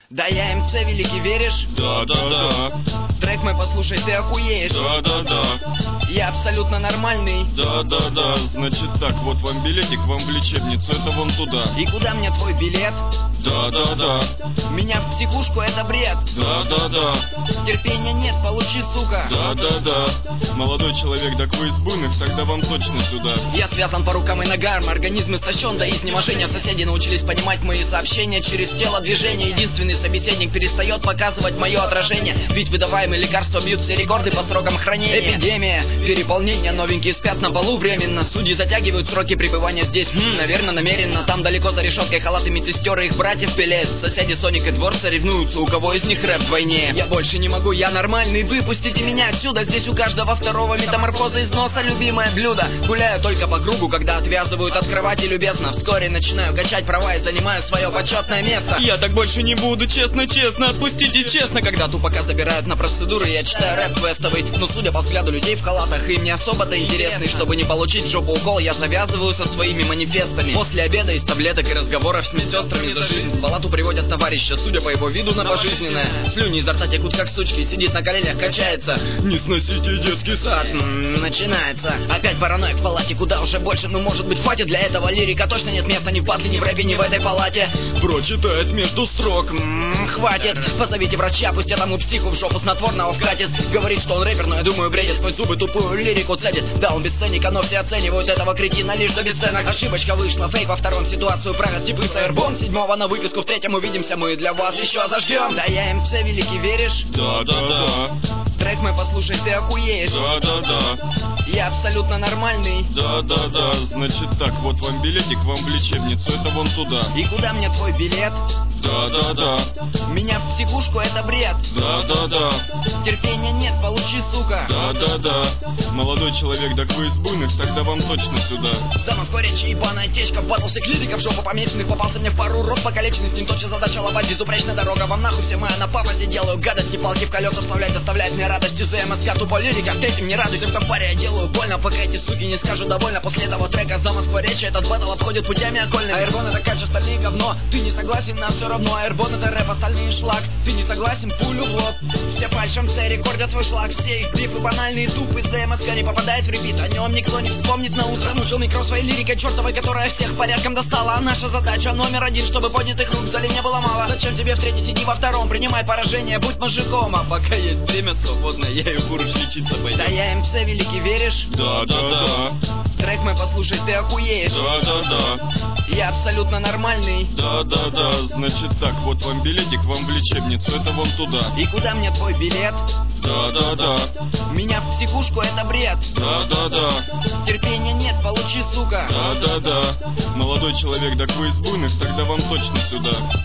Да я МЦ великий, веришь? Да. Трек мой послушай, ты охуеешь. Да. Я абсолютно нормальный. Да. Значит так, вот вам билетик, вам в лечебницу, это вон туда. И куда мне твой билет? Да. Меня в психушку, это бред. Да. Терпения нет, получи, сука. Да. Молодой человек, так вы из буйных, тогда вам точно сюда. Я связан по рукам и ногам, организм истощен до изнеможения. Соседи научились понимать мои сообщения через тело движения. Единственный собеседник перестает показывать мое отражение, ведь выдаваемые лекарства бьют все рекорды по срокам хранения. Эпидемия, переполнение, новенькие спят на полу временно. Судьи затягивают сроки пребывания здесь, наверное, намеренно. Там далеко за решеткой халаты медсестер и их братьев пилят. Соседи Соник и Дворца ревнуются, у кого из них рэп вдвойне. Я больше не могу, я нормальный, выпустите меня отсюда. Здесь у каждого второго метаморфоза из носа любимое блюдо. Гуляю только по кругу, когда отвязывают от кровати любезно. Вскоре начинаю качать права и занимаю свое почетное место. Я так больше не буду, честно, отпустите честно. Когда тупака забирают на процедуры, я читаю рэп квестовый. Но судя по взгляду людей в халатах, им не особо-то интересный. Чтобы не получить в жопу укол, я завязываю со своими манифестами. После обеда из таблеток и разговоров с медсестрами за жизнь в палату приводят товарища, судя по его виду, на пожизненное. Слюни изо рта текут как сучки, сидит на коленях, качается. Не сносите детский сад. Начинается. Опять параноик в палате, куда уже больше, может быть, хватит для этого лирика. Точно нет места ни в батле, ни в рэпе, ни в этой палате. Бро читает между строк. Хватит. Позовите врача, пусть этому психу в жопу снотворного вкатит. Говорит, что он рэпер, но я думаю, бредит. Сквозь зубы тупую лирику цедит. Да, он бесценник, но все оценивают этого кретина лишь до бесценок. Ошибочка вышла, фейк во втором, ситуацию правят типы с Airborne. 7-го на выписку, в 3-м увидимся, мы для вас еще зажгем. Да я МЦ великий, веришь? Да. Трек мой послушай, ты охуеешь. Да. Я абсолютно нормальный. Да. Значит так, вот вам билетик, вам в лечебницу, это вон туда. И куда мне твой билет? Да. Меня в психушку, это бред. Да. Терпения нет, получи, сука. Да. Молодой человек, так вы из буйных, тогда вам точно сюда. За Москворечье ебаная течка, впадался клирика в жопу помеченных, попался мне в пару рот покалеченный, с ним точно задача ломать, безупречная дорога. Вам нахуй все моя на пафосе, делаю гадости, палки в колеса вставлять, доставляет мне радости. За МСК тупо лирика, в третьем не радуйся, в компаре я делаю больно, пока эти суки не скажут довольно. После этого трека за Москворечье этот баттл обходит путями окольными. Аэрбон это кача, остальные говно, ты не согласен, нам все равно. Аэрбон это рэп, остальные шлак, ты не согласен, пулю в лоб. Все пальцем C рекордят свой шлаг, все их бифы банальные тупы. За МСК не попадает в репит, о нем никто не вспомнит на утро. Замучил микро своей лирикой чертовой, которая всех порядком достала. А наша задача номер один, чтобы поднятых рук в зале не было мало. Зачем тебе в третий, сиди во втором, принимай поражение, будь мужиком. А пока есть время свободное, я и буруш лечиться пойду. Да я МЦ великий, веришь? Да. Трек мой послушай, ты охуеешь. Да. Я абсолютно нормальный. Да. Значит так, вот вам билетик, вам в лечебницу, это вон туда. И куда мне твой билет? Да. Меня в психушку, это бред. Да. Терпения нет, получи, сука. Да. Молодой человек, так вы из буйных, тогда вам точно сюда.